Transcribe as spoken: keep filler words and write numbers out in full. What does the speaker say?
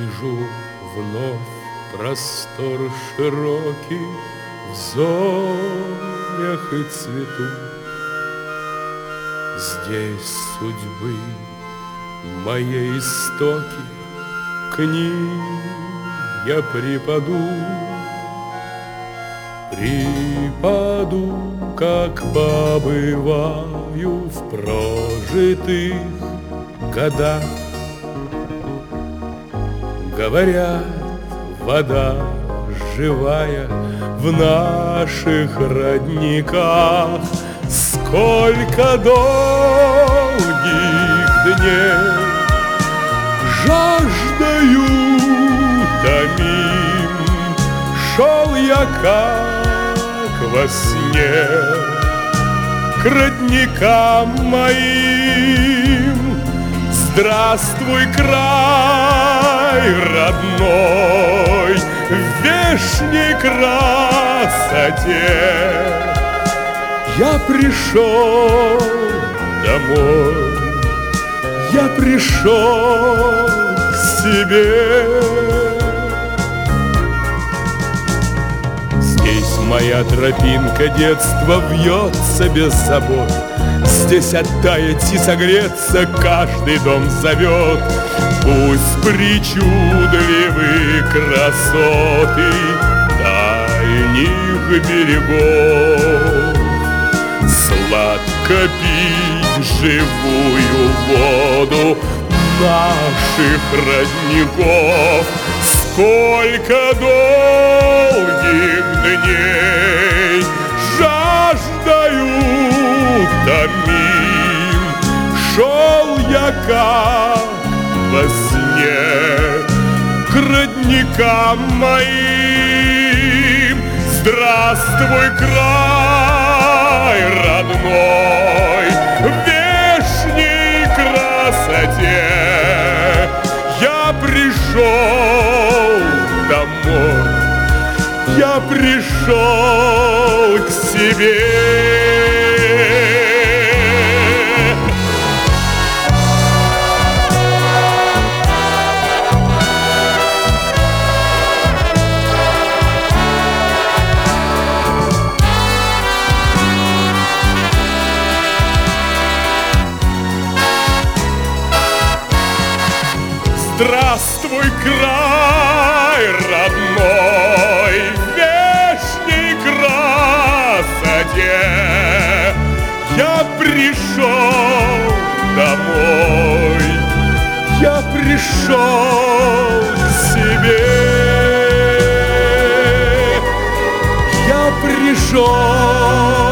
Вижу вновь простор широкий в зорях и цвету. Здесь судьбы моей истоки, к ним я припаду. Припаду, как побываю в прожитых годах. Говорят, вода живая в наших родниках. Сколько долгих дней жаждою томим шел я, как во сне, к родникам моим. Здравствуй, край родной, в вешней красоте. Я пришел домой, я пришел к себе. Здесь моя тропинка детства вьется без забот. Здесь оттаять и согреться каждый дом зовет. Пусть причудливы красоты дальних берегов, сладко пить живую воду наших родников. Сколько долгих дней жаждою томим шел я, как во сне, к родникам моим. Здравствуй, край родной, в вешней красоте. Я пришел домой, я пришел к себе. Здравствуй, край родной, в вешней красоте. Я пришел домой, я пришел к себе. Я пришел